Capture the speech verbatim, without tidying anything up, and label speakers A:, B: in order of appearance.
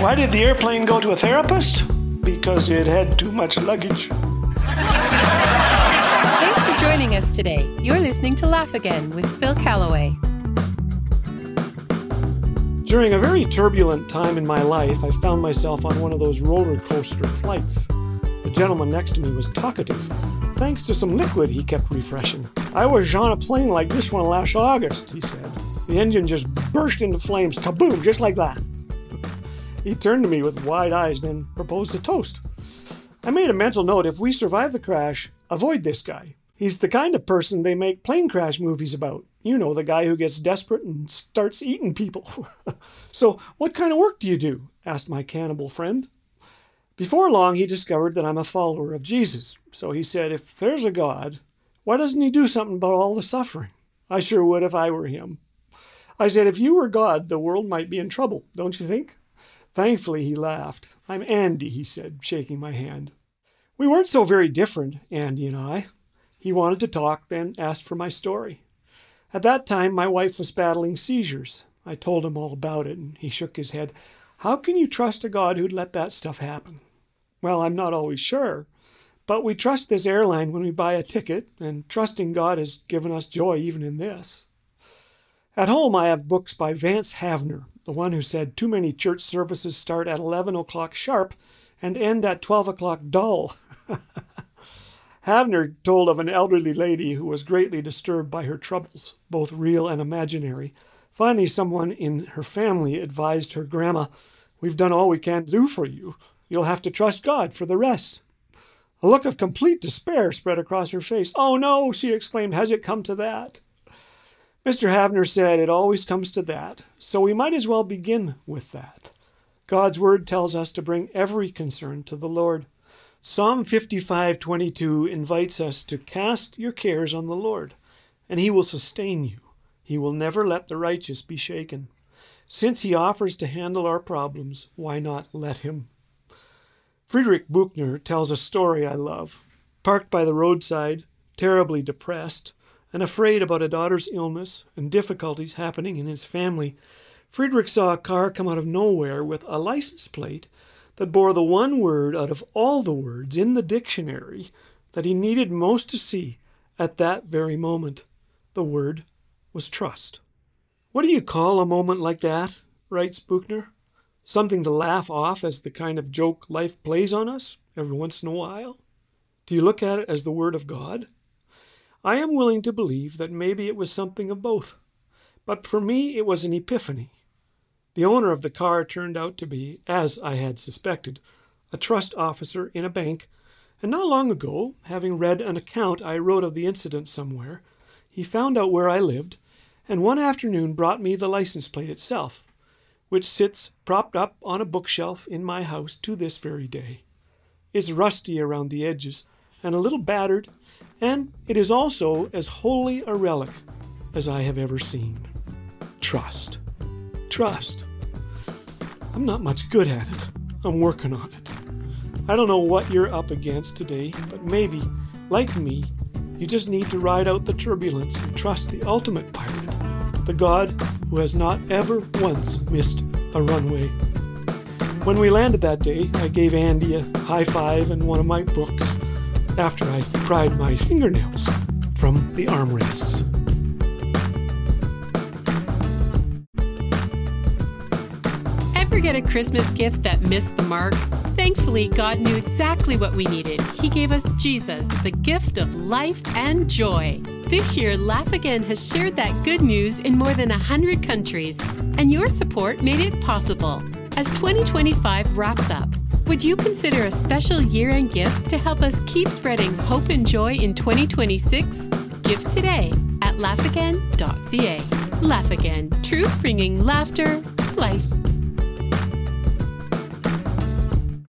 A: Why did the airplane go to a therapist? Because it had too much luggage.
B: Thanks for joining us today. You're listening to Laugh Again with Phil Callaway.
A: During a very turbulent time in my life, I found myself on one of those roller coaster flights. The gentleman next to me was talkative, thanks to some liquid he kept refreshing. I was on a plane like this one last August, he said. The engine just burst into flames, kaboom, just like that. He turned to me with wide eyes, then proposed a toast. I made a mental note, if we survive the crash, avoid this guy. He's the kind of person they make plane crash movies about. You know, the guy who gets desperate and starts eating people. So, what kind of work do you do? Asked my cannibal friend. Before long, he discovered that I'm a follower of Jesus. So he said, if there's a God, why doesn't he do something about all the suffering? I sure would if I were him. I said, if you were God, the world might be in trouble, don't you think? Thankfully, he laughed. I'm Andy, he said, shaking my hand. We weren't so very different, Andy and I. He wanted to talk, then asked for my story. At that time, my wife was battling seizures. I told him all about it, and he shook his head. How can you trust a God who'd let that stuff happen? Well, I'm not always sure, but we trust this airline when we buy a ticket, and trusting God has given us joy even in this. At home, I have books by Vance Havner, the one who said too many church services start at eleven o'clock sharp and end at twelve o'clock dull. Havner told of an elderly lady who was greatly disturbed by her troubles, both real and imaginary. Finally, someone in her family advised her grandma, we've done all we can do for you. You'll have to trust God for the rest. A look of complete despair spread across her face. Oh no, she exclaimed, has it come to that? Mister Havner said it always comes to that, so we might as well begin with that. God's word tells us to bring every concern to the Lord. Psalm fifty-five twenty-two invites us to cast your cares on the Lord, and he will sustain you. He will never let the righteous be shaken. Since he offers to handle our problems, why not let him? Friedrich Buchner tells a story I love. Parked by the roadside, terribly depressed, and afraid about a daughter's illness and difficulties happening in his family, Friedrich saw a car come out of nowhere with a license plate that bore the one word out of all the words in the dictionary that he needed most to see at that very moment. The word was trust. What do you call a moment like that? Writes Buchner. Something to laugh off as the kind of joke life plays on us every once in a while? Do you look at it as the word of God? I am willing to believe that maybe it was something of both. But for me, it was an epiphany. The owner of the car turned out to be, as I had suspected, a trust officer in a bank, and not long ago, having read an account I wrote of the incident somewhere, he found out where I lived, and one afternoon brought me the license plate itself, which sits propped up on a bookshelf in my house to this very day. It's rusty around the edges and a little battered, and it is also as wholly a relic as I have ever seen. Trust. Trust. I'm not much good at it. I'm working on it. I don't know what you're up against today, but maybe, like me, you just need to ride out the turbulence and trust the ultimate pilot, the God who has not ever once missed a runway. When we landed that day, I gave Andy a high five and one of my books after I pried my fingernails from the armrests.
B: Ever get a Christmas gift that missed the mark? Thankfully, God knew exactly what we needed. He gave us Jesus, the gift of life and joy. This year, Laugh Again has shared that good news in more than one hundred countries, and your support made it possible. As twenty twenty-five wraps up, would you consider a special year-end gift to help us keep spreading hope and joy in twenty twenty-six? Give today at laugh again dot c a. Laugh Again, truth bringing laughter to life.